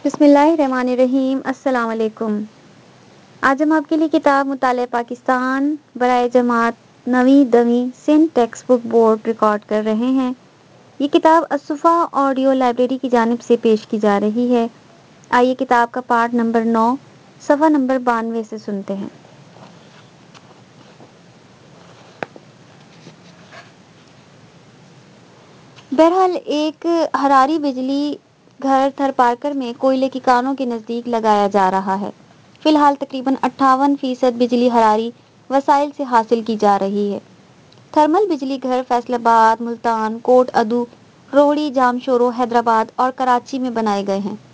بسم اللہ الرحمن الرحیم۔ السلام علیکم۔ آج ہم آپ کے لیے کتاب مطالعہ پاکستان برائے جماعت نویں دہویں Sindh text book board record کر رہے ہیں۔ یہ کتاب الصفا آڈیو لائبریری کی جانب سے پیش کی جا رہی ہے۔ آئیے کتاب کا پارٹ نمبر 9 صفحہ نمبر 92 سے سنتے ہیں۔ بہرحال ایک حراری بجلی گھر تھر پارکر میں کوئلے کی کانوں کے نزدیک لگایا جا رہا ہے۔ فی الحال تقریباً 58% بجلی حراری وسائل سے حاصل کی جا رہی ہے۔ تھرمل بجلی گھر فیصل آباد، ملتان، کوٹ ادو، روہڑی، جامشورو، حیدرآباد اور کراچی میں بنائے گئے ہیں۔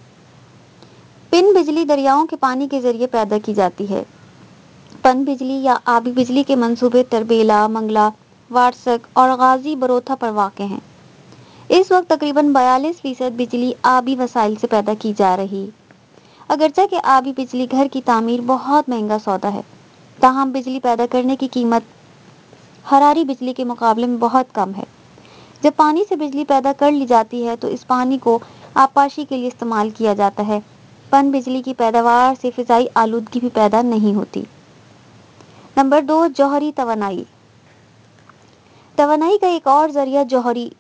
پن بجلی دریاؤں کے پانی کے ذریعے پیدا کی جاتی ہے۔ پن بجلی یا آبی بجلی کے منصوبے تربیلا، منگلا، وارسک اور غازی بروتھا پر واقع ہیں۔ اس وقت تقریباً 42% بجلی آبی وسائل سے پیدا کی جا رہی۔ اگرچہ کہ آبی بجلی گھر کی تعمیر بہت مہنگا سودا ہے، تاہم بجلی پیدا کرنے کی قیمت حراری بجلی کے مقابلے میں بہت کم ہے۔ جب پانی سے بجلی پیدا کر لی جاتی ہے تو اس پانی کو آبپاشی کے لیے استعمال کیا جاتا ہے۔ پن بجلی کی پیداوار سے فضائی آلودگی بھی پیدا نہیں ہوتی۔ نمبر 2، جوہری توانائی۔ توانائی کا ایک اور ذریعہ جوہری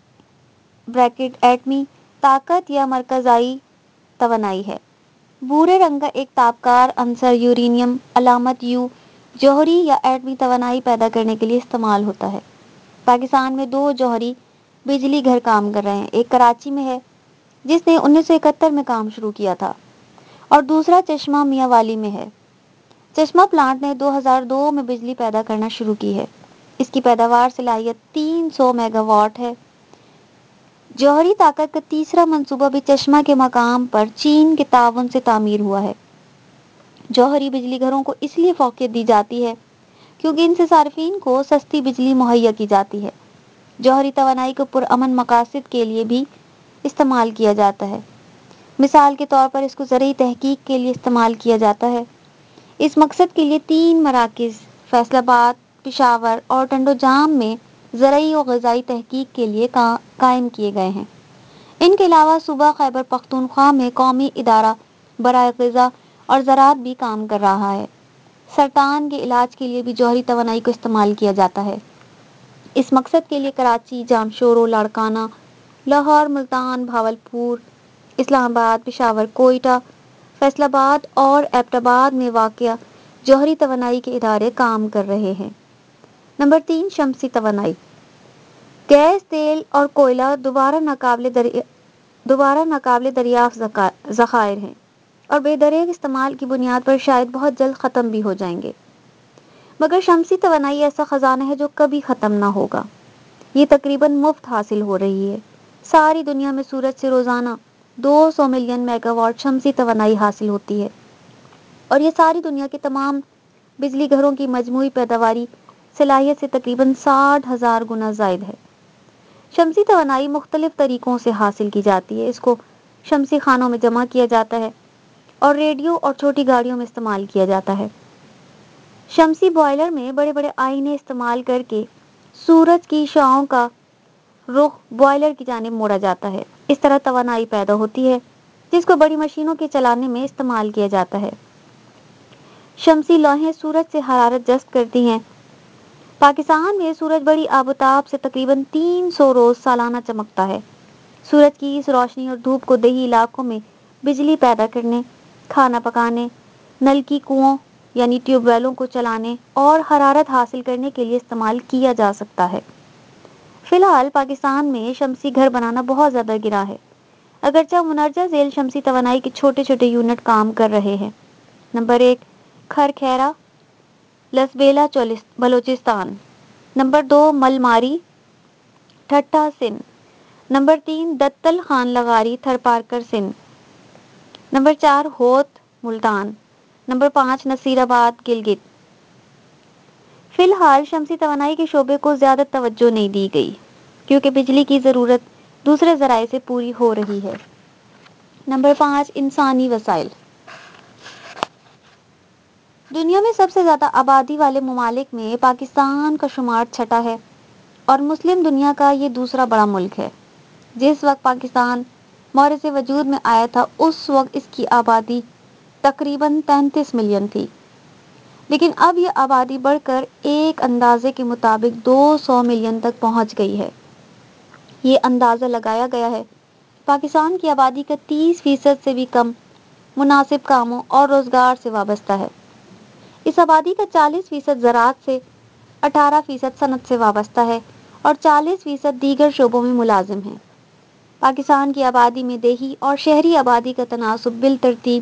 ایٹمی طاقت یا مرکزائی توانائی ہے۔ بھورے رنگ کا ایک تابکار عنصر یورینیم علامت یو جوہری یا ایٹمی توانائی پیدا کرنے کے لیے استعمال ہوتا ہے۔ پاکستان میں 2 جوہری بجلی گھر کام کر رہے ہیں۔ ایک کراچی میں ہے جس نے 1971 میں کام شروع کیا تھا، اور دوسرا چشمہ میاں والی میں ہے۔ چشمہ پلانٹ نے 2002 میں بجلی پیدا کرنا شروع کی ہے۔ اس کی پیداوار صلاحیت 300 میگا واٹ ہے۔ جوہری طاقت کا تیسرا منصوبہ بھی چشمہ کے مقام پر چین کے تعاون سے تعمیر ہوا ہے۔ جوہری بجلی گھروں کو اس لیے فوقیت دی جاتی ہے کیونکہ ان سے صارفین کو سستی بجلی مہیا کی جاتی ہے۔ جوہری توانائی کو پرامن مقاصد کے لیے بھی استعمال کیا جاتا ہے۔ مثال کے طور پر اس کو زرعی تحقیق کے لیے استعمال کیا جاتا ہے۔ اس مقصد کے لیے 3 مراکز فیصل آباد، پشاور اور ٹنڈو جام میں زرعی و غذائی تحقیق کے لیے قائم کیے گئے ہیں۔ ان کے علاوہ صوبہ خیبر پختونخوا میں قومی ادارہ برائے غذا اور زراعت بھی کام کر رہا ہے۔ سرطان کے علاج کے لیے بھی جوہری توانائی کو استعمال کیا جاتا ہے۔ اس مقصد کے لیے کراچی، جامشورو، لاڑکانہ، لاہور، ملتان، بھاولپور، اسلام آباد، پشاور، کوئٹہ، فیصل آباد اور ایبٹ آباد میں واقع جوہری توانائی کے ادارے کام کر رہے ہیں۔ نمبر 3، شمسی توانائی۔ گیس، تیل اور کوئلہ دوبارہ ناقابل دریافت ذخائر ہیں اور بے دریغ استعمال کی بنیاد پر شاید بہت جلد ختم بھی ہو جائیں گے، مگر شمسی توانائی ایسا خزانہ ہے جو کبھی ختم نہ ہوگا۔ یہ تقریباً مفت حاصل ہو رہی ہے۔ ساری دنیا میں سورج سے روزانہ 200 ملین میگا واٹ شمسی توانائی حاصل ہوتی ہے، اور یہ ساری دنیا کے تمام بجلی گھروں کی مجموعی پیداواری صلاحیت سے تقریباً 60,000 گنا زائد ہے۔ شمسی توانائی مختلف طریقوں سے حاصل کی جاتی ہے۔ اس کو شمسی خانوں میں جمع کیا جاتا ہے اور ریڈیو اور چھوٹی گاڑیوں میں استعمال کیا جاتا ہے۔ شمسی بوائلر میں بڑے بڑے آئینے استعمال کر کے سورج کی شعاعوں کا رخ بوائلر کی جانب موڑا جاتا ہے۔ اس طرح توانائی پیدا ہوتی ہے جس کو بڑی مشینوں کے چلانے میں استعمال کیا جاتا ہے۔ شمسی لوحیں سورج سے حرارت جذب کرتی ہیں۔ پاکستان میں سورج بڑی آبوتاب سے تقریباً 300 روز سالانہ چمکتا ہے۔ سورج کی اس روشنی اور دھوپ کو دیہی علاقوں میں بجلی پیدا کرنے، کھانا پکانے، نل کی کنوؤں یعنی ٹیوب ویلوں کو چلانے اور حرارت حاصل کرنے کے لیے استعمال کیا جا سکتا ہے۔ فی الحال پاکستان میں شمسی گھر بنانا بہت زیادہ گرا ہے، اگرچہ مندرجہ ذیل شمسی توانائی کے چھوٹے چھوٹے یونٹ کام کر رہے ہیں۔ Number 1، Kharkhera, Lasbela, Balochistan. Number 2، Malmari, Thatta, Sindh. Number 3، Dital Khan لغاری، تھرپارکر، سندھ۔ نمبر 4، ہوت، ملتان۔ نمبر 5، نصیر آباد، گلگت۔ فی الحال شمسی توانائی کے شعبے کو زیادہ توجہ نہیں دی گئی کیونکہ بجلی کی ضرورت دوسرے ذرائع سے پوری ہو رہی ہے۔ نمبر 5، انسانی وسائل۔ دنیا میں سب سے زیادہ آبادی والے ممالک میں پاکستان کا شمار چھٹا ہے اور مسلم دنیا کا یہ دوسرا بڑا ملک ہے۔ جس وقت پاکستان مورث وجود میں آیا تھا اس وقت اس کی آبادی تقریباً 33 ملین تھی، لیکن اب یہ آبادی بڑھ کر ایک اندازے کے مطابق 200 ملین تک پہنچ گئی ہے۔ یہ اندازہ لگایا گیا ہے کہ پاکستان کی آبادی کا 30% سے بھی کم مناسب کاموں اور روزگار سے وابستہ ہے۔ اس آبادی کا 40% زراعت سے، 18% صنعت سے وابستہ ہے اور 40% دیگر شعبوں میں ملازم ہیں۔ پاکستان کی آبادی میں دیہی اور شہری آبادی کا تناسب بالترتیب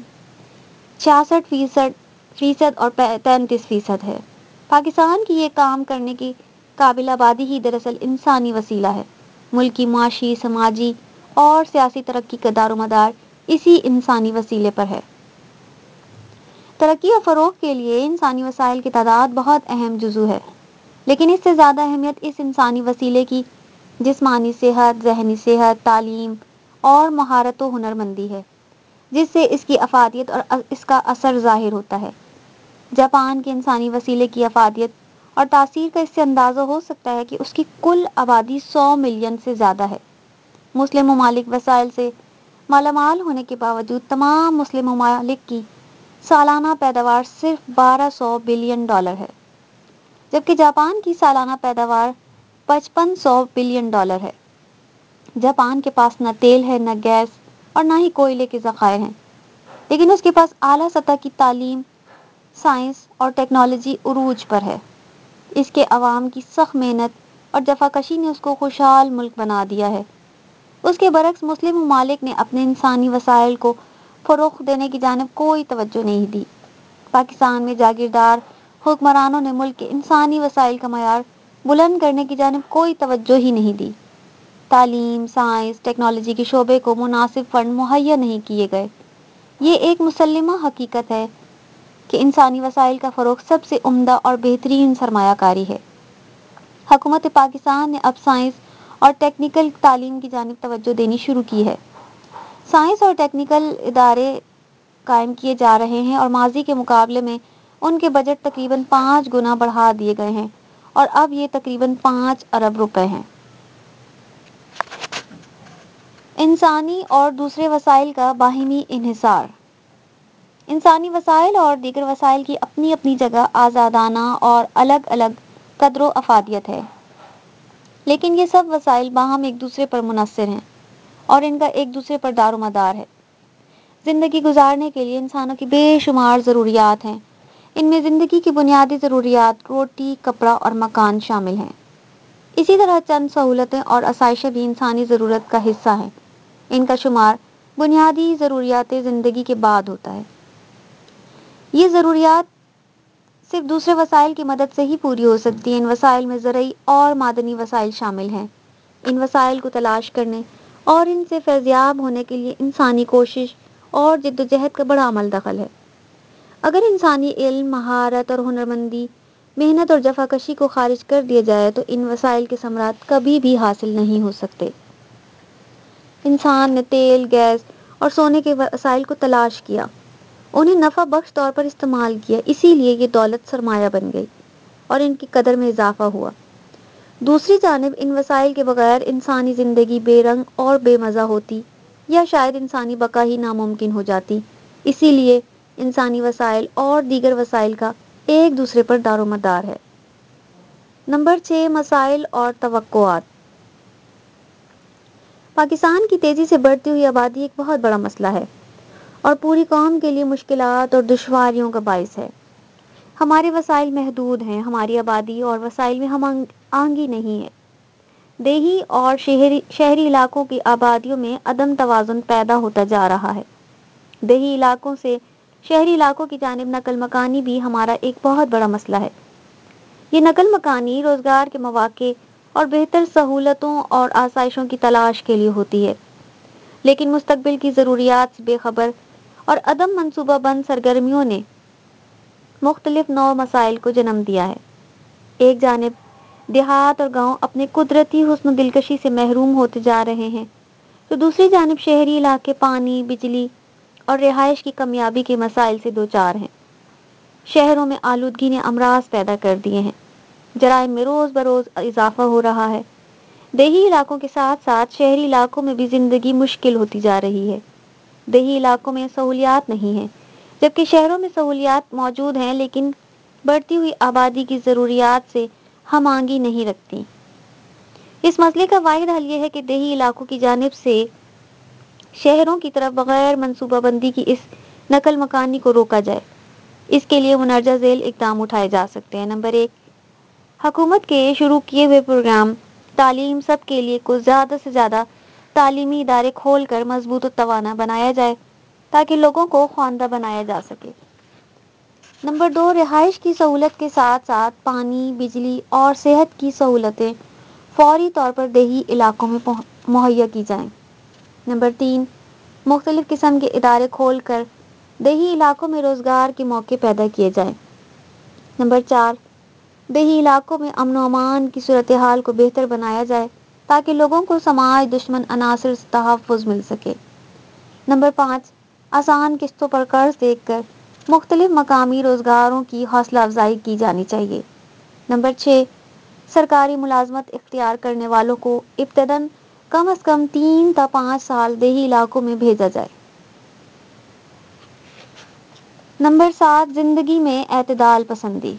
66% اور 33% ہے۔ پاکستان کی یہ کام کرنے کی قابل آبادی ہی دراصل انسانی وسیلہ ہے۔ ملک کی معاشی، سماجی اور سیاسی ترقی کا دار و مدار اسی انسانی وسیلے پر ہے۔ ترقی اور فروغ کے لیے انسانی وسائل کی تعداد بہت اہم جزو ہے، لیکن اس سے زیادہ اہمیت اس انسانی وسیلے کی جسمانی صحت، ذہنی صحت، تعلیم اور مہارت و ہنرمندی ہے، جس سے اس کی افادیت اور اس کا اثر ظاہر ہوتا ہے۔ جاپان کے انسانی وسیلے کی افادیت اور تاثیر کا اس سے اندازہ ہو سکتا ہے کہ اس کی کل آبادی 100 ملین سے زیادہ ہے۔ مسلم ممالک وسائل سے مالا مال ہونے کے باوجود تمام مسلم ممالک کی سالانہ پیداوار صرف 1200 بلین ڈالر ہے، جبکہ جاپان کی سالانہ پیداوار 5500 بلین ڈالر ہے۔ جاپان کے پاس نہ تیل ہے، نہ گیس اور نہ ہی کوئلے کے ذخائر ہیں، لیکن اس کے پاس اعلیٰ سطح کی تعلیم، سائنس اور ٹیکنالوجی عروج پر ہے۔ اس کے عوام کی سخت محنت اور جفاکشی نے اس کو خوشحال ملک بنا دیا ہے۔ اس کے برعکس مسلم ممالک نے اپنے انسانی وسائل کو فروغ دینے کی جانب کوئی توجہ نہیں دی۔ پاکستان میں جاگیردار حکمرانوں نے ملک کے انسانی وسائل کا معیار بلند کرنے کی جانب کوئی توجہ ہی نہیں دی۔ تعلیم، سائنس، ٹیکنالوجی کے شعبے کو مناسب فنڈ مہیا نہیں کیے گئے۔ یہ ایک مسلمہ حقیقت ہے کہ انسانی وسائل کا فروغ سب سے عمدہ اور بہترین سرمایہ کاری ہے۔ حکومت پاکستان نے اب سائنس اور ٹیکنیکل تعلیم کی جانب توجہ دینی شروع کی ہے۔ سائنس اور ٹیکنیکل ادارے قائم کیے جا رہے ہیں اور ماضی کے مقابلے میں ان کے بجٹ تقریباً 5 گنا بڑھا دیے گئے ہیں اور اب یہ تقریباً 5 ارب روپے ہیں۔ انسانی اور دوسرے وسائل کا باہمی انحصار۔ انسانی وسائل اور دیگر وسائل کی اپنی اپنی جگہ آزادانہ اور الگ الگ قدر و افادیت ہے، لیکن یہ سب وسائل باہم ایک دوسرے پر منحصر ہیں اور ان کا ایک دوسرے پر دار و مدار ہے۔ زندگی گزارنے کے لیے انسانوں کی بے شمار ضروریات ہیں۔ ان میں زندگی کی بنیادی ضروریات روٹی، کپڑا اور مکان شامل ہیں۔ اسی طرح چند سہولتیں اور آسائشیں بھی انسانی ضرورت کا حصہ ہیں۔ ان کا شمار بنیادی ضروریات زندگی کے بعد ہوتا ہے۔ یہ ضروریات صرف دوسرے وسائل کی مدد سے ہی پوری ہو سکتی ہیں۔ ان وسائل میں زرعی اور معدنی وسائل شامل ہیں۔ ان وسائل کو تلاش کرنے اور ان سے فیضیاب ہونے کے لیے انسانی کوشش اور جدوجہد کا بڑا عمل دخل ہے۔ اگر انسانی علم، مہارت اور ہنرمندی، محنت اور جفاکشی کو خارج کر دیا جائے تو ان وسائل کے ثمرات کبھی بھی حاصل نہیں ہو سکتے۔ انسان نے تیل، گیس اور سونے کے وسائل کو تلاش کیا، انہیں نفع بخش طور پر استعمال کیا، اسی لیے یہ دولت سرمایہ بن گئی اور ان کی قدر میں اضافہ ہوا۔ دوسری جانب ان وسائل کے بغیر انسانی زندگی بے رنگ اور بے مزہ ہوتی یا شاید انسانی بقا ہی ناممکن ہو جاتی۔ اسی لیے انسانی وسائل اور دیگر وسائل کا ایک دوسرے پر دار و مدار ہے۔ نمبر 6، مسائل اور توقعات۔ پاکستان کی تیزی سے بڑھتی ہوئی آبادی ایک بہت بڑا مسئلہ ہے اور پوری قوم کے لیے مشکلات اور دشواریوں کا باعث ہے۔ ہمارے وسائل محدود ہیں، ہماری آبادی اور وسائل میں ہم آہنگی نہیں ہے۔ دیہی اور شہری علاقوں کی آبادیوں میں عدم توازن پیدا ہوتا جا رہا ہے۔ دیہی علاقوں سے شہری علاقوں کی جانب نقل مکانی بھی ہمارا ایک بہت بڑا مسئلہ ہے۔ یہ نقل مکانی روزگار کے مواقع اور بہتر سہولتوں اور آسائشوں کی تلاش کے لیے ہوتی ہے، لیکن مستقبل کی ضروریات سے بے خبر اور عدم منصوبہ بند سرگرمیوں نے مختلف نوع مسائل کو جنم دیا ہے۔ ایک جانب دیہات اور گاؤں اپنے قدرتی حسن و دلکشی سے محروم ہوتے جا رہے ہیں، تو دوسری جانب شہری علاقے پانی، بجلی اور رہائش کی کمیابی کے مسائل سے دوچار ہیں۔ شہروں میں آلودگی نے امراض پیدا کر دیے ہیں، جرائم میں روز بروز اضافہ ہو رہا ہے، دیہی علاقوں کے ساتھ ساتھ شہری علاقوں میں بھی زندگی مشکل ہوتی جا رہی ہے۔ دیہی علاقوں میں سہولیات نہیں ہیں، جبکہ شہروں میں سہولیات موجود ہیں لیکن بڑھتی ہوئی آبادی کی ضروریات سے ہم آہنگی نہیں رکھتی۔ اس مسئلے کا واحد حل یہ ہے کہ دیہی علاقوں کی جانب سے شہروں کی طرف بغیر منصوبہ بندی کی اس نقل مکانی کو روکا جائے۔ اس کے لیے مندرجہ ذیل اقدام اٹھائے جا سکتے ہیں۔ نمبر 1، حکومت کے شروع کیے ہوئے پروگرام تعلیم سب کے لیے کو زیادہ سے زیادہ تعلیمی ادارے کھول کر مضبوط و توانا بنایا جائے تاکہ لوگوں کو خواندہ بنایا جا سکے۔ نمبر 2، رہائش کی سہولت کے ساتھ ساتھ پانی، بجلی اور صحت کی سہولتیں فوری طور پر دیہی علاقوں میں مہیا کی جائیں۔ نمبر 3، مختلف قسم کے ادارے کھول کر دیہی علاقوں میں روزگار کے موقع پیدا کیے جائیں۔ نمبر 4، دیہی علاقوں میں امن و امان کی صورتحال کو بہتر بنایا جائے تاکہ لوگوں کو سماج دشمن عناصر سے تحفظ مل سکے۔ نمبر 5، آسان قسطوں پر قرض دے کر مختلف مقامی روزگاروں کی حوصلہ افزائی کی جانی چاہیے۔ نمبر 6، سرکاری ملازمت اختیار کرنے والوں کو ابتداً کم از کم 3 تا 5 سال دیہی علاقوں میں بھیجا جائے۔ نمبر 7، زندگی میں اعتدال پسندی۔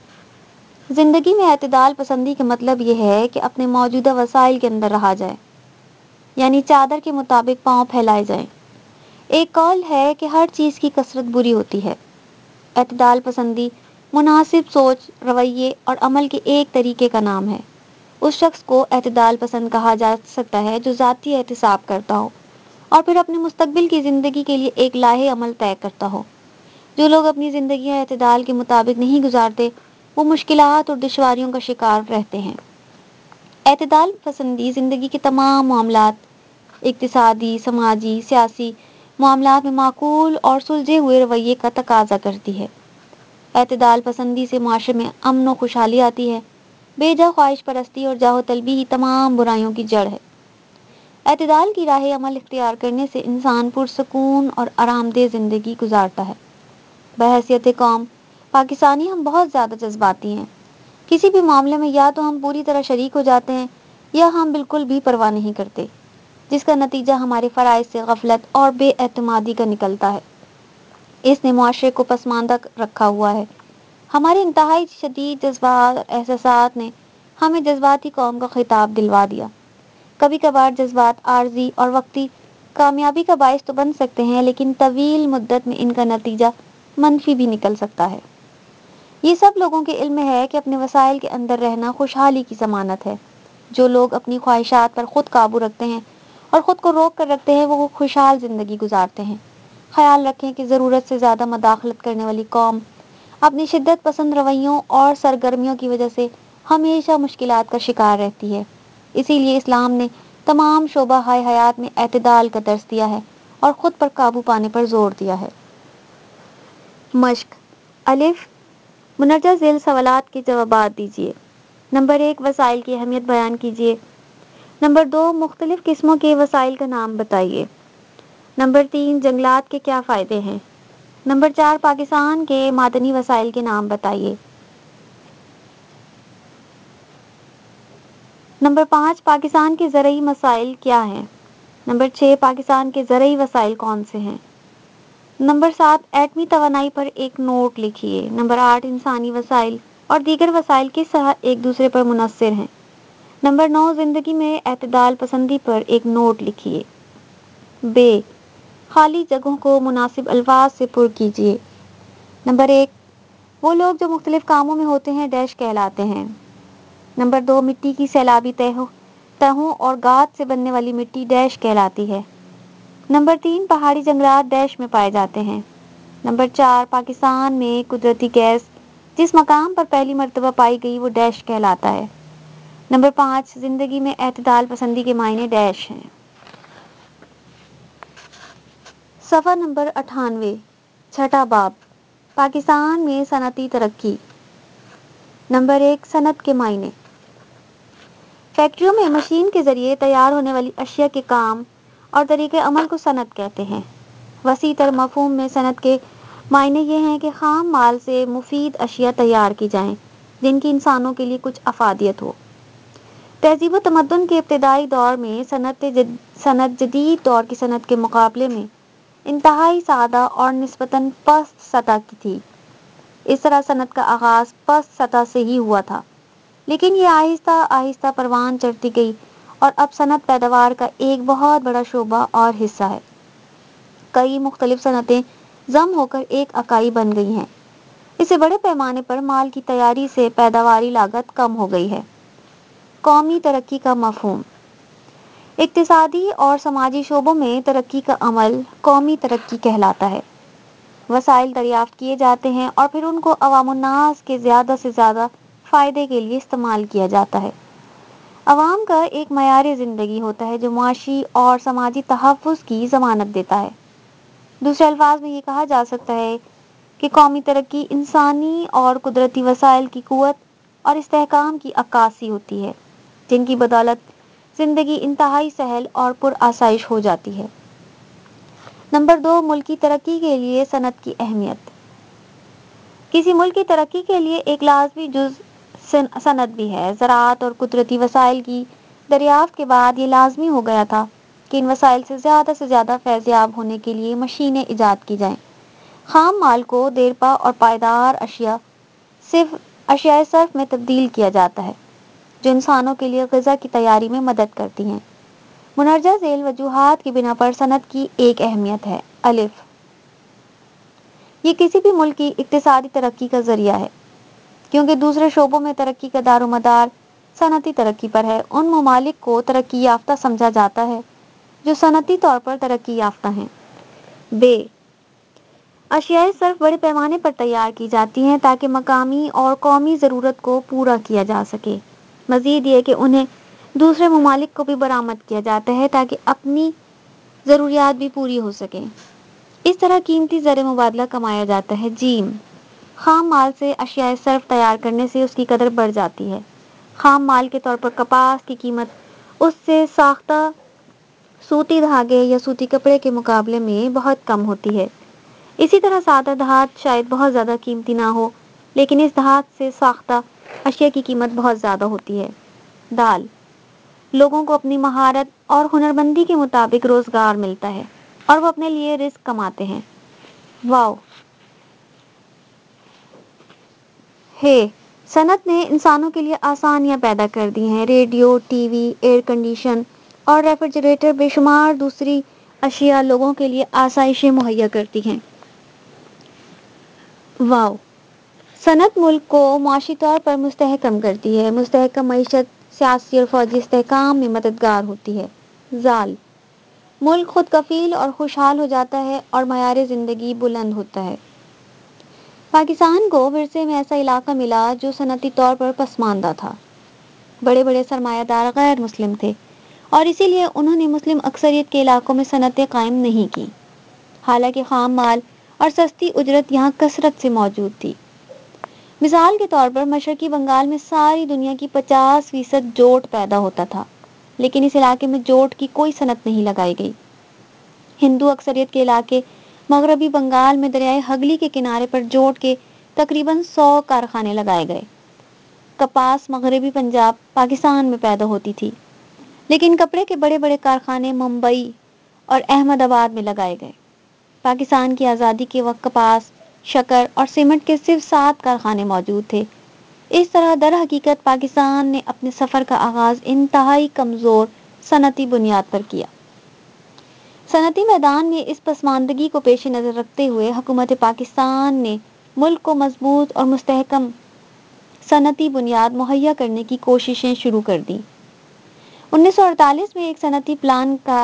زندگی میں اعتدال پسندی کا مطلب یہ ہے کہ اپنے موجودہ وسائل کے اندر رہا جائے، یعنی چادر کے مطابق پاؤں پھیلائے جائیں۔ ایک قول ہے کہ ہر چیز کی کثرت بری ہوتی ہے۔ اعتدال پسندی مناسب سوچ، رویے اور عمل کے ایک طریقے کا نام ہے۔ اس شخص کو اعتدال پسند کہا جا سکتا ہے جو ذاتی احتساب کرتا ہو اور پھر اپنے مستقبل کی زندگی کے لیے ایک لائحہ عمل طے کرتا ہو۔ جو لوگ اپنی زندگی اعتدال کے مطابق نہیں گزارتے وہ مشکلات اور دشواریوں کا شکار رہتے ہیں۔ اعتدال پسندی زندگی کے تمام معاملات، اقتصادی، سماجی، سیاسی معاملات میں معقول اور سلجھے ہوئے رویے کا تقاضا کرتی ہے۔ اعتدال پسندی سے معاشرے میں امن و خوشحالی آتی ہے۔ بے جا خواہش پرستی اور جاہ و طلبی ہی تمام برائیوں کی جڑ ہے۔ اعتدال کی راہ عمل اختیار کرنے سے انسان پرسکون اور آرام دہ زندگی گزارتا ہے۔ بحیثیت قوم پاکستانی ہم بہت زیادہ جذباتی ہیں۔ کسی بھی معاملے میں یا تو ہم پوری طرح شریک ہو جاتے ہیں یا ہم بالکل بھی پرواہ نہیں کرتے، جس کا نتیجہ ہمارے فرائض سے غفلت اور بے اعتمادی کا نکلتا ہے۔ اس نے معاشرے کو پسماندہ رکھا ہوا ہے۔ ہمارے انتہائی شدید جذبات اور احساسات نے ہمیں جذباتی قوم کا خطاب دلوا دیا۔ کبھی کبھار جذبات عارضی اور وقتی کامیابی کا باعث تو بن سکتے ہیں، لیکن طویل مدت میں ان کا نتیجہ منفی بھی نکل سکتا ہے۔ یہ سب لوگوں کے علم میں ہے کہ اپنے وسائل کے اندر رہنا خوشحالی کی ضمانت ہے۔ جو لوگ اپنی خواہشات پر خود قابو رکھتے ہیں اور خود کو روک کر رکھتے ہیں وہ خوشحال زندگی گزارتے ہیں۔ خیال رکھیں کہ ضرورت سے زیادہ مداخلت کرنے والی قوم اپنی شدت پسند رویوں اور سرگرمیوں کی وجہ سے ہمیشہ مشکلات کا شکار رہتی ہے۔ اسی لیے اسلام نے تمام شعبہ حیات میں اعتدال کا درس دیا ہے اور خود پر قابو پانے پر زور دیا ہے۔ مشق الف، مندرجہ ذیل سوالات کے جوابات دیجیے۔ نمبر 1، وسائل کی اہمیت بیان کیجیے۔ نمبر 2، مختلف قسموں کے وسائل کا نام بتائیے۔ نمبر 3، جنگلات کے کیا فائدے ہیں۔ نمبر 4، پاکستان کے معدنی وسائل کے نام بتائیے۔ نمبر 5، پاکستان کے زرعی مسائل کیا ہیں۔ نمبر 6، پاکستان کے زرعی وسائل کون سے ہیں۔ نمبر 7، ایٹمی توانائی پر ایک نوٹ لکھیے۔ نمبر 8، انسانی وسائل اور دیگر وسائل کس طرح ایک دوسرے پر منحصر ہیں۔ نمبر 9، زندگی میں اعتدال پسندی پر ایک نوٹ لکھیے۔ ب، خالی جگہوں کو مناسب الفاظ سے پر کیجیے۔ نمبر 1، وہ لوگ جو مختلف کاموں میں ہوتے ہیں ڈیش کہلاتے ہیں۔ نمبر 2، مٹی کی سیلابی تہوں اور گات سے بننے والی مٹی ڈیش کہلاتی ہے۔ نمبر 3، پہاڑی جنگلات ڈیش میں پائے جاتے ہیں۔ نمبر 4، پاکستان میں قدرتی گیس جس مقام پر پہلی مرتبہ پائی گئی وہ ڈیش کہلاتا ہے۔ نمبر 5، زندگی میں اعتدال پسندی کے معنی ڈیش ہیں۔ صفحہ نمبر 98، چھٹا باب، پاکستان میں صنعتی ترقی۔ نمبر 1، صنعت کے معنی۔ فیکٹریوں میں مشین کے ذریعے تیار ہونے والی اشیاء کے کام اور طریقے عمل کو صنعت کہتے ہیں۔ وسیع تر مفہوم میں صنعت کے معنی یہ ہیں کہ خام مال سے مفید اشیاء تیار کی جائیں جن کی انسانوں کے لیے کچھ افادیت ہو۔ تہذیب و تمدن کے ابتدائی دور میں صنعت جدید دور کی صنعت کے مقابلے میں انتہائی سادہ اور نسبتاً پست سطح کی تھی۔ اس طرح صنعت کا آغاز پست سطح سے ہی ہوا تھا، لیکن یہ آہستہ آہستہ پروان چڑھتی گئی اور اب صنعت پیداوار کا ایک بہت بڑا شعبہ اور حصہ ہے۔ کئی مختلف صنعتیں ضم ہو کر ایک اکائی بن گئی ہیں۔ اسے بڑے پیمانے پر مال کی تیاری سے پیداواری لاگت کم ہو گئی ہے۔ قومی ترقی کا مفہوم۔ اقتصادی اور سماجی شعبوں میں ترقی کا عمل قومی ترقی کہلاتا ہے۔ وسائل دریافت کیے جاتے ہیں اور پھر ان کو عوام الناس کے زیادہ سے زیادہ فائدے کے لیے استعمال کیا جاتا ہے۔ عوام کا ایک معیار زندگی ہوتا ہے جو معاشی اور سماجی تحفظ کی ضمانت دیتا ہے۔ دوسرے الفاظ میں یہ کہا جا سکتا ہے کہ قومی ترقی انسانی اور قدرتی وسائل کی قوت اور استحکام کی عکاسی ہوتی ہے، جن کی بدولت زندگی انتہائی سہل اور پرآسائش ہو جاتی ہے۔ نمبر 2، ملکی ترقی کے لیے صنعت کی اہمیت۔ کسی ملک کی ترقی کے لیے ایک لازمی جز صنعت بھی ہے۔ زراعت اور قدرتی وسائل کی دریافت کے بعد یہ لازمی ہو گیا تھا کہ ان وسائل سے زیادہ فیضیاب ہونے کے لیے مشینیں ایجاد کی جائیں۔ خام مال کو دیرپا اور پائیدار اشیاء صرف میں تبدیل کیا جاتا ہے، جو انسانوں کے لیے غذا کی تیاری میں مدد کرتی ہیں۔ مندرجہ ذیل وجوہات کی بنا پر صنعت کی ایک اہمیت ہے۔ الف، یہ کسی بھی ملک کی اقتصادی ترقی کا ذریعہ ہے، کیونکہ دوسرے شعبوں میں ترقی کا دار و مدار صنعتی ترقی پر ہے۔ ان ممالک کو ترقی یافتہ سمجھا جاتا ہے جو صنعتی طور پر ترقی یافتہ ہیں۔ ب، اشیاء صرف بڑے پیمانے پر تیار کی جاتی ہیں تاکہ مقامی اور قومی ضرورت کو پورا کیا جا سکے۔ مزید یہ کہ انہیں دوسرے ممالک کو بھی برآمد کیا جاتا ہے تاکہ اپنی ضروریات بھی پوری ہو سکیں۔ اس طرح قیمتی زر مبادلہ کمایا جاتا ہے۔ جیم، خام مال سے اشیاء صرف تیار کرنے سے اس کی قدر بڑھ جاتی ہے۔ خام مال کے طور پر کپاس کی قیمت اس سے ساختہ سوتی دھاگے یا سوتی کپڑے کے مقابلے میں بہت کم ہوتی ہے۔ اسی طرح سادہ دھات شاید بہت زیادہ قیمتی نہ ہو، لیکن اس دھات سے ساختہ اشیاء کی قیمت بہت زیادہ ہوتی ہے۔ دال، لوگوں کو اپنی مہارت اور ہنرمندی کے مطابق روزگار ملتا ہے اور وہ اپنے لیے رزق کماتے ہیں۔ واو، ہے، صنعت نے انسانوں کے لیے آسانیاں پیدا کر دی ہیں۔ Radio, T V, air condition اور ریفریجریٹر بے شمار دوسری اشیاء لوگوں کے لیے آسائشیں مہیا کرتی ہیں۔ واو، صنعت ملک کو معاشی طور پر مستحکم کرتی ہے۔ مستحکم معیشت سیاسی اور فوجی استحکام میں مددگار ہوتی ہے۔ زال، ملک خود کفیل اور خوشحال ہو جاتا ہے اور معیار زندگی بلند ہوتا ہے۔ پاکستان کو ورثے میں ایسا علاقہ ملا جو صنعتی طور پر پسماندہ تھا۔ بڑے بڑے سرمایہ دار غیر مسلم تھے اور اسی لیے انہوں نے مسلم اکثریت کے علاقوں میں صنعتیں قائم نہیں کی، حالانکہ خام مال اور سستی اجرت یہاں کثرت سے موجود تھی۔ مثال کے طور پر مشرقی بنگال میں ساری دنیا کی 50% جوٹ پیدا ہوتا تھا، لیکن اس علاقے میں جوٹ کی کوئی صنعت نہیں لگائی گئی۔ ہندو اکثریت کے علاقے مغربی بنگال میں دریائے ہگلی کے کنارے پر جوٹ کے تقریباً 100 کارخانے لگائے گئے۔ کپاس مغربی پنجاب، پاکستان میں پیدا ہوتی تھی، لیکن کپڑے کے بڑے بڑے کارخانے ممبئی اور احمد آباد میں لگائے گئے۔ پاکستان کی آزادی کے وقت کپاس، شکر اور سیمنٹ کے صرف 7 کارخانے موجود تھے۔ اس طرح در حقیقت پاکستان نے اپنے سفر کا آغاز انتہائی کمزور صنعتی بنیاد پر کیا۔ صنعتی میدان میں اس پسماندگی کو پیش نظر رکھتے ہوئے حکومت پاکستان نے ملک کو مضبوط اور مستحکم صنعتی بنیاد مہیا کرنے کی کوششیں شروع کر دیں۔ 1948 میں ایک صنعتی پلان کا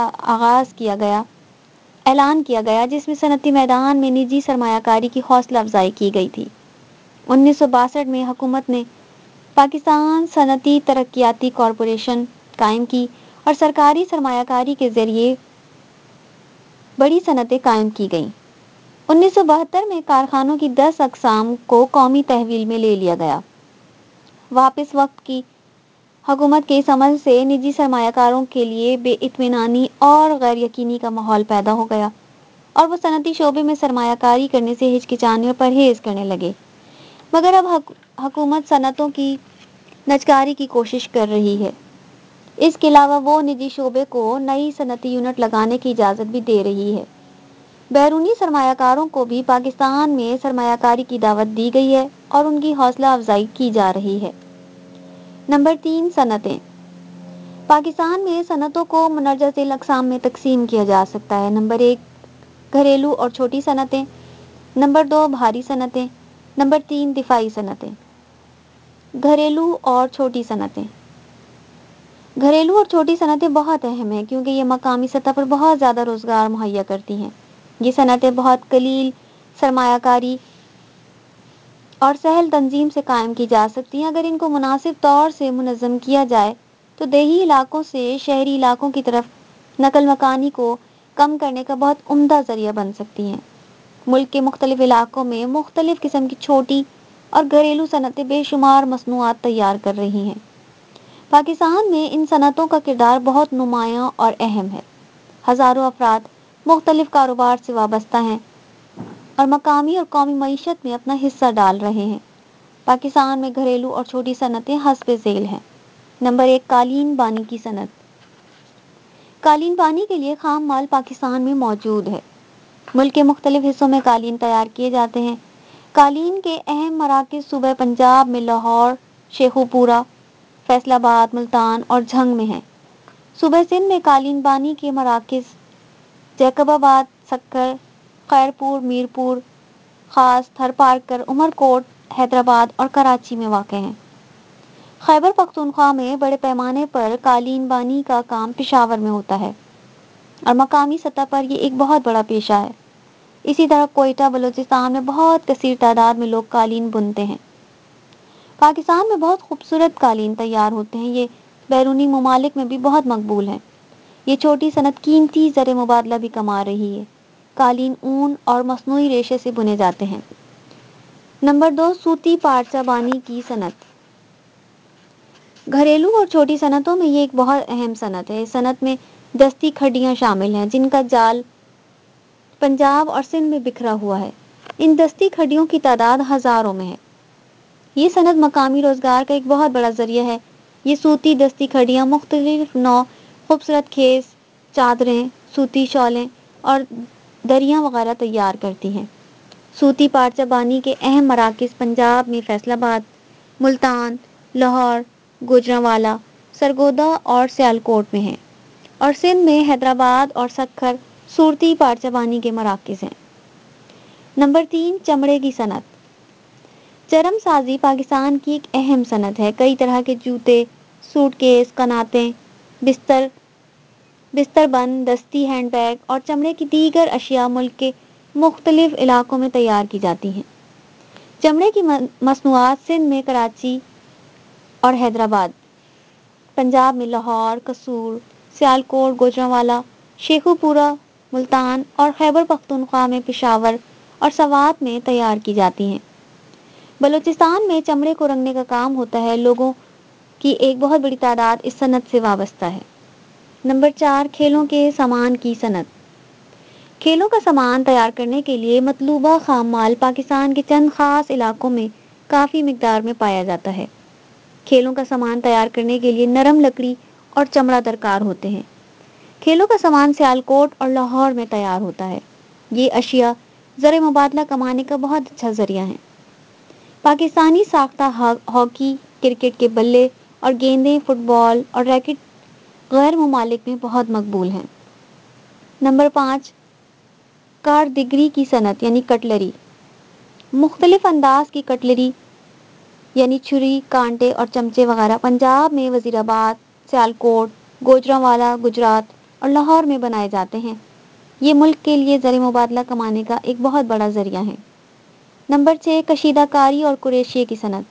اعلان کیا گیا جس میں صنعتی میدان میں نجی سرمایہ کاری کی حوصلہ افزائی کی گئی تھی۔ 1962 میں حکومت نے پاکستان صنعتی ترقیاتی کارپوریشن قائم کی اور سرکاری سرمایہ کاری کے ذریعے بڑی صنعتیں قائم کی گئیں۔ 1972 میں کارخانوں کی 10 اقسام کو قومی تحویل میں لے لیا گیا۔ واپس وقت کی حکومت کے اس عمل سے نجی سرمایہ کاروں کے لیے بے اطمینانی اور غیر یقینی کا ماحول پیدا ہو گیا اور وہ صنعتی شعبے میں سرمایہ کاری کرنے سے ہچکچانے اور پرہیز کرنے لگے۔ مگر اب حکومت صنعتوں کی نجکاری کی کوشش کر رہی ہے۔ اس کے علاوہ وہ نجی شعبے کو نئی صنعتی یونٹ لگانے کی اجازت بھی دے رہی ہے۔ بیرونی سرمایہ کاروں کو بھی پاکستان میں سرمایہ کاری کی دعوت دی گئی ہے اور ان کی حوصلہ افزائی کی جا رہی ہے۔ نمبر 3، صنعتیں۔ پاکستان میں صنعتوں کو مندرجہ ذیل اقسام میں تقسیم کیا جا سکتا ہے۔ نمبر 1، گھریلو اور چھوٹی صنعتیں۔ نمبر 2، بھاری صنعتیں۔ نمبر 3، دفاعی صنعتیں۔ گھریلو اور چھوٹی صنعتیں۔ گھریلو اور چھوٹی صنعتیں بہت اہم ہیں کیونکہ یہ مقامی سطح پر بہت زیادہ روزگار مہیا کرتی ہیں۔ یہ صنعتیں بہت قلیل سرمایہ کاری اور سہل تنظیم سے قائم کی جا سکتی ہیں۔ اگر ان کو مناسب طور سے منظم کیا جائے تو دیہی علاقوں سے شہری علاقوں کی طرف نقل مکانی کو کم کرنے کا بہت عمدہ ذریعہ بن سکتی ہیں۔ ملک کے مختلف علاقوں میں مختلف قسم کی چھوٹی اور گھریلو صنعتیں بے شمار مصنوعات تیار کر رہی ہیں۔ پاکستان میں ان صنعتوں کا کردار بہت نمایاں اور اہم ہے۔ ہزاروں افراد مختلف کاروبار سے وابستہ ہیں اور مقامی اور قومی معیشت میں اپنا حصہ ڈال رہے ہیں۔ پاکستان میں گھریلو اور چھوٹی صنعتیں حسب ذیل ہیں۔ نمبر 1، قالین بانی کی صنعت۔ قالین بانی کے لیے خام مال پاکستان میں موجود ہے۔ ملک کے مختلف حصوں میں قالین تیار کیے جاتے ہیں۔ قالین کے اہم مراکز صوبہ پنجاب میں لاہور، شیخو پورہ، فیصل آباد، ملتان اور جھنگ میں ہیں۔ صوبہ سندھ میں قالین بانی کے مراکز جیکب آباد، سکھر، خیرپور، میرپور، خاص، تھر پارکر، عمر کوٹ، حیدرآباد اور کراچی میں واقع ہیں۔ خیبر پختونخوا میں بڑے پیمانے پر قالین بانی کا کام پشاور میں ہوتا ہے اور مقامی سطح پر یہ ایک بہت بڑا پیشہ ہے۔ اسی طرح کوئٹہ، بلوچستان میں بہت کثیر تعداد میں لوگ قالین بنتے ہیں۔ پاکستان میں بہت خوبصورت قالین تیار ہوتے ہیں۔ یہ بیرونی ممالک میں بھی بہت مقبول ہیں۔ یہ چھوٹی صنعت قیمتی زر مبادلہ بھی کما رہی ہے۔ قالین اون اور مصنوعی ریشے سے بنے جاتے ہیں۔ نمبر 2، سوتی پارچہ بانی کی صنعت۔ گھریلو اور چھوٹی صنعتوں میں یہ ایک بہت اہم صنعت ہے۔ اس صنعت میں دستی کھڈیاں شامل ہیں جن کا جال پنجاب اور سندھ میں بکھرا ہوا ہے۔ ان دستی کھڈیوں کی تعداد ہزاروں میں ہے۔ یہ صنعت مقامی روزگار کا ایک بہت بڑا ذریعہ ہے۔ یہ سوتی دستی کھڈیاں مختلف نوع خوبصورت خیز، چادریں، سوتی شالیں اور دریاں وغیرہ تیار کرتی ہیں۔ سوتی پارچہ بانی کے اہم مراکز پنجاب میں فیصل آباد، ملتان، لاہور، گوجرانوالا، سرگودا اور سیالکوٹ میں ہیں اور سندھ میں حیدرآباد اور سکھر صورتی پارچہ بانی کے مراکز ہیں۔ نمبر 3، چمڑے کی صنعت۔ چرم سازی پاکستان کی ایک اہم صنعت ہے۔ کئی طرح کے جوتے، سوٹ کیس، کناتے، بستر بند، دستی ہینڈ بیگ اور چمڑے کی دیگر اشیاء ملک کے مختلف علاقوں میں تیار کی جاتی ہیں۔ چمڑے کی مصنوعات سندھ میں کراچی اور حیدرآباد، پنجاب میں لاہور، قصور، سیالکوٹ، گوجرانوالا، شیخو پورہ، ملتان اور خیبر پختونخوا میں پشاور اور سوات میں تیار کی جاتی ہیں۔ بلوچستان میں چمڑے کو رنگنے کا کام ہوتا ہے۔ لوگوں کی ایک بہت بڑی تعداد اس صنعت سے وابستہ ہے۔ نمبر 4، کھیلوں کے سامان کی صنعت۔ کھیلوں کا سامان تیار کرنے کے لیے مطلوبہ خام مال پاکستان کے چند خاص علاقوں میں کافی مقدار میں پایا جاتا ہے۔ کھیلوں کا سامان تیار کرنے کے لیے نرم لکڑی اور چمڑا درکار ہوتے ہیں۔ کھیلوں کا سامان سیالکوٹ اور لاہور میں تیار ہوتا ہے۔ یہ اشیاء زر مبادلہ کمانے کا بہت اچھا ذریعہ ہیں۔ پاکستانی ساختہ ہاکی، کرکٹ کے بلے اور گیندیں، فٹ بال اور ریکٹ غیر ممالک میں بہت مقبول ہیں۔ نمبر 5، کاردگری کی صنعت یعنی کٹلری۔ مختلف انداز کی کٹلری یعنی چھری، کانٹے اور چمچے وغیرہ پنجاب میں وزیر آباد، سیالکوٹ، گوجرانوالا، گجرات اور لاہور میں بنائے جاتے ہیں۔ یہ ملک کے لیے زر مبادلہ کمانے کا ایک بہت بڑا ذریعہ ہے۔ نمبر 6، کشیدہ کاری اور کریشیے کی صنعت۔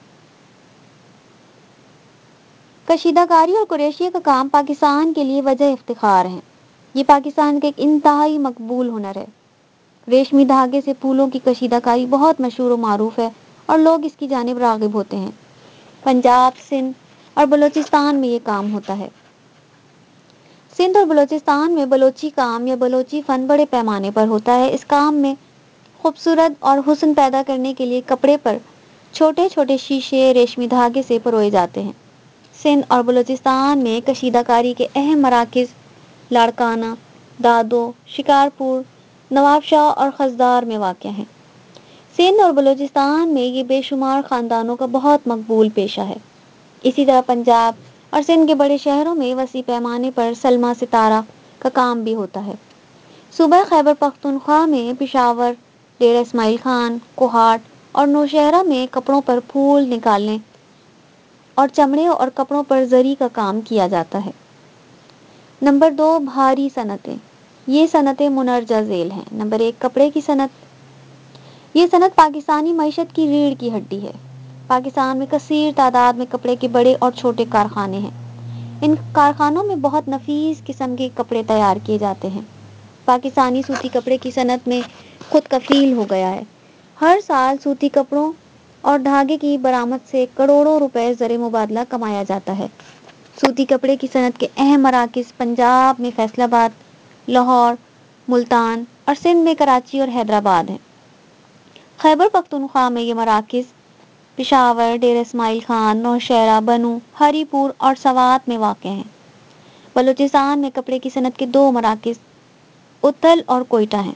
کشیدہ کاری اور کریشیے کا کام پاکستان کے لیے وجہ افتخار ہے۔ یہ پاکستان کا ایک انتہائی مقبول ہنر ہے۔ ریشمی دھاگے سے پھولوں کی کشیدہ کاری بہت مشہور و معروف ہے اور لوگ اس کی جانب راغب ہوتے ہیں۔ پنجاب، سندھ اور بلوچستان میں یہ کام ہوتا ہے۔ سندھ اور بلوچستان میں بلوچی کام یا بلوچی فن بڑے پیمانے پر ہوتا ہے۔ اس کام میں خوبصورت اور حسن پیدا کرنے کے لیے کپڑے پر چھوٹے چھوٹے شیشے ریشمی دھاگے سے پروئے جاتے ہیں۔ سندھ اور بلوچستان میں کشیدہ کاری کے اہم مراکز لاڑکانہ، دادو، شکارپور، نواب شاہ اور خزدار میں واقع ہیں۔ سندھ اور بلوچستان میں یہ بے شمار خاندانوں کا بہت مقبول پیشہ ہے۔ اسی طرح پنجاب اور سندھ کے بڑے شہروں میں وسیع پیمانے پر سلما ستارہ کا کام بھی ہوتا ہے۔ صوبہ خیبر پختونخوا میں پشاور، ڈیرہ اسماعیل خان، کوہاٹ اور نوشہرہ میں کپڑوں پر پھول نکالنے اور چمڑے اور کپڑوں پر زری کا کام کیا جاتا ہے۔ نمبر 2، بھاری صنعتیں۔ یہ صنعتیں مندرجہ ذیل ہیں۔ نمبر 1، کپڑے کی صنعت۔ یہ صنعت پاکستانی معیشت کی ریڑھ کی ہڈی ہے۔ پاکستان میں کثیر تعداد میں کپڑے کے بڑے اور چھوٹے کارخانے ہیں۔ ان کارخانوں میں بہت نفیس قسم کے کپڑے تیار کیے جاتے ہیں۔ پاکستانی سوتی کپڑے کی صنعت میں خود کفیل ہو گیا ہے۔ ہر سال سوتی کپڑوں اور دھاگے کی برآمد سے کروڑوں روپے زر مبادلہ کمایا جاتا ہے۔ سوتی کپڑے کی صنعت کے اہم مراکز پنجاب میں فیصل آباد، لاہور، ملتان اور سندھ میں کراچی اور حیدرآباد ہیں۔ خیبر پختونخوا میں یہ مراکز پشاور، ڈیرہ اسماعیل خان، نوشہرہ، بنوں، ہری پور اور سوات میں واقع ہیں۔ بلوچستان میں کپڑے کی صنعت کے 2 مراکز اتل اور کوئٹہ ہیں۔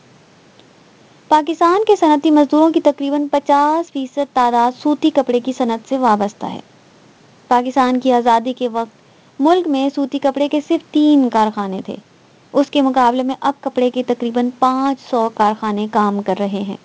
پاکستان کے صنعتی مزدوروں کی تقریباً 50% تعداد سوتی کپڑے کی صنعت سے وابستہ ہے۔ پاکستان کی آزادی کے وقت ملک میں سوتی کپڑے کے صرف 3 کارخانے تھے۔ اس کے مقابلے میں اب کپڑے کے تقریباً 500 کارخانے کام کر رہے ہیں۔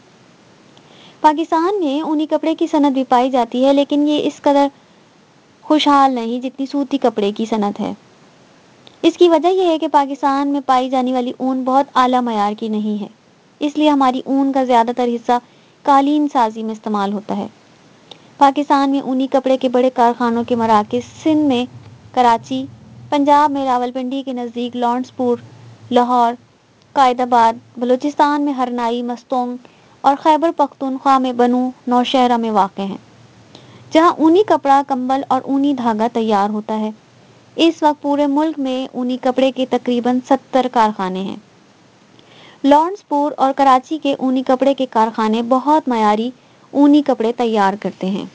پاکستان میں اونی کپڑے کی صنعت بھی پائی جاتی ہے، لیکن یہ اس قدر خوشحال نہیں جتنی سوتی کپڑے کی صنعت ہے۔ اس کی وجہ یہ ہے کہ پاکستان میں پائی جانے والی اون بہت اعلیٰ معیار کی نہیں ہے، اس لیے ہماری اون کا زیادہ تر حصہ قالین سازی میں استعمال ہوتا ہے۔ پاکستان میں اونی کپڑے کے بڑے کارخانوں کے مراکز سندھ میں کراچی، پنجاب میں راولپنڈی کے نزدیک لارنس پور، لاہور، قائد آباد، بلوچستان میں ہرنائی، مستونگ اور خیبر پختونخوا میں بنوں، نوشہرہ میں واقع ہیں، جہاں اونی کپڑا، کمبل اور اونی دھاگا تیار ہوتا ہے۔ اس وقت پورے ملک میں اونی کپڑے کے تقریباً 70 کارخانے ہیں۔ لارنس پور اور کراچی کے اونی کپڑے کے کارخانے بہت معیاری اونی کپڑے تیار کرتے ہیں۔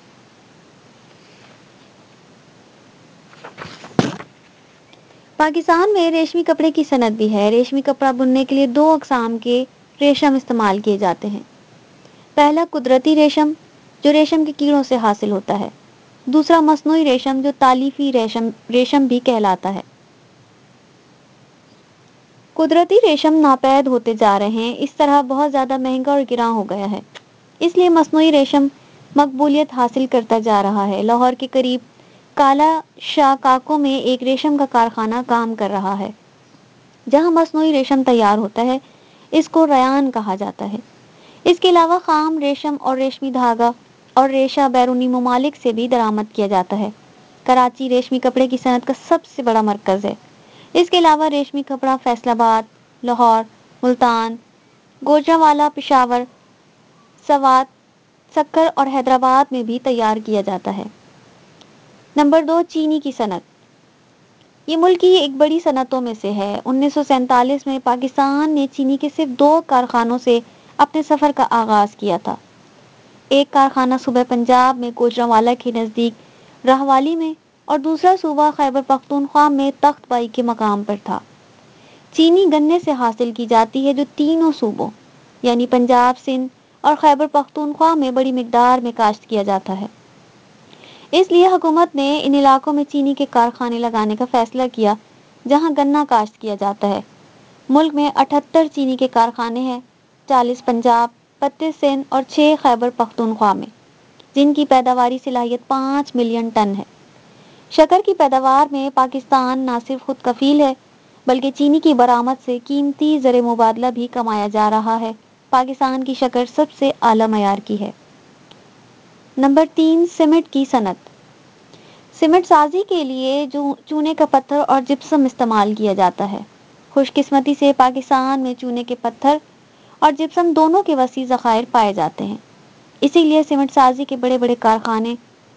پاکستان میں ریشمی کپڑے کی صنعت بھی ہے۔ ریشمی کپڑا بننے کے لیے 2 اقسام کے ریشم استعمال کیے جاتے ہیں۔ پہلا قدرتی ریشم جو ریشم کے کیڑوں سے حاصل ہوتا ہے۔ دوسرا مصنوعی ریشم جو تالیفی ریشم بھی کہلاتا ہے۔ قدرتی ریشم ناپید ہوتے جا رہے ہیں، اس طرح بہت زیادہ مہنگا اور گراں ہو گیا ہے، اس لیے مصنوعی ریشم مقبولیت حاصل کرتا جا رہا ہے۔ لاہور کے قریب کالا شاہ کاکو میں ایک ریشم کا کارخانہ کام کر رہا ہے، جہاں مصنوعی ریشم تیار ہوتا ہے۔ اس کو ریان کہا جاتا ہے۔ اس کے علاوہ خام ریشم اور ریشمی دھاگا اور ریشہ بیرونی ممالک سے بھی درآمد کیا جاتا ہے۔ کراچی ریشمی کپڑے کی صنعت کا سب سے بڑا مرکز ہے۔ اس کے علاوہ ریشمی کپڑا فیصل آباد، لاہور، ملتان، گوجرانوالہ، پشاور، سوات، سکر اور حیدرآباد میں بھی تیار کیا جاتا ہے۔ نمبر 2، چینی کی صنعت۔ یہ ملک کی ایک بڑی صنعتوں میں سے ہے۔ 1947 میں پاکستان نے چینی کے صرف 2 کارخانوں سے اپنے سفر کا آغاز کیا تھا۔ ایک کارخانہ صوبہ پنجاب میں گوجرانوالہ کے نزدیک راہوالی میں اور دوسرا صوبہ خیبر پختونخوا میں تخت بائی کے مقام پر تھا۔ چینی گنے سے حاصل کی جاتی ہے جو تینوں صوبوں یعنی پنجاب، سندھ اور خیبر پختونخوا میں بڑی مقدار میں کاشت کیا جاتا ہے۔ اس لیے حکومت نے ان علاقوں میں چینی کے کارخانے لگانے کا فیصلہ کیا جہاں گنا کاشت کیا جاتا ہے۔ ملک میں 78 چینی کے کارخانے ہیں، 40 پنجاب، 32 سندھ اور 6 خیبر پختونخوا میں، جن کی پیداواری صلاحیت 5 ملین ٹن ہے۔ شکر کی پیداوار میں پاکستان نہ صرف خود کفیل ہے بلکہ چینی کی برآمد سے قیمتی زر مبادلہ بھی کمایا جا رہا ہے۔ پاکستان کی شکر سب سے اعلیٰ معیار کی ہے۔ نمبر 3، سیمنٹ کی صنعت۔ سیمنٹ سازی کے لیے چونے کا پتھر اور جپسم استعمال کیا جاتا ہے۔ خوش قسمتی سے پاکستان میں چونے کے پتھر اور جپسم دونوں کے وسیع ذخائر پائے جاتے ہیں، اسی لیے سیمنٹ سازی کے بڑے بڑے کارخانے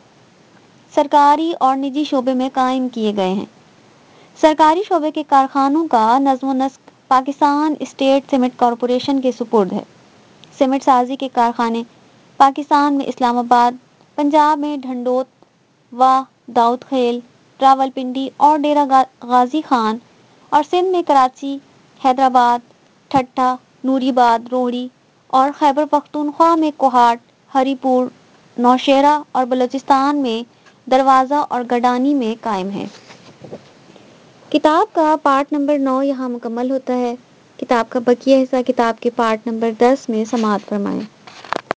سرکاری اور نجی شعبے میں قائم کیے گئے ہیں۔ سرکاری شعبے کے کارخانوں کا نظم و نسق پاکستان اسٹیٹ سیمنٹ کارپوریشن کے سپرد ہے۔ سیمنٹ سازی کے کارخانے پاکستان میں اسلام آباد، پنجاب میں ڈھنڈوت، واہ، داؤد خیل، راولپنڈی اور ڈیرہ غازی خان، اور سندھ میں کراچی، حیدرآباد، ٹھٹھہ، نوری باد، روہڑی اور خیبر پختونخوا میں کوہاٹ، ہری پور، نوشہرہ اور بلوچستان میں دروازہ اور گڈانی میں قائم ہے۔ کتاب کا پارٹ نمبر 9 یہاں مکمل ہوتا ہے۔ کتاب کا بقیہ حصہ کتاب کے پارٹ نمبر 10 میں سماعت فرمائیں۔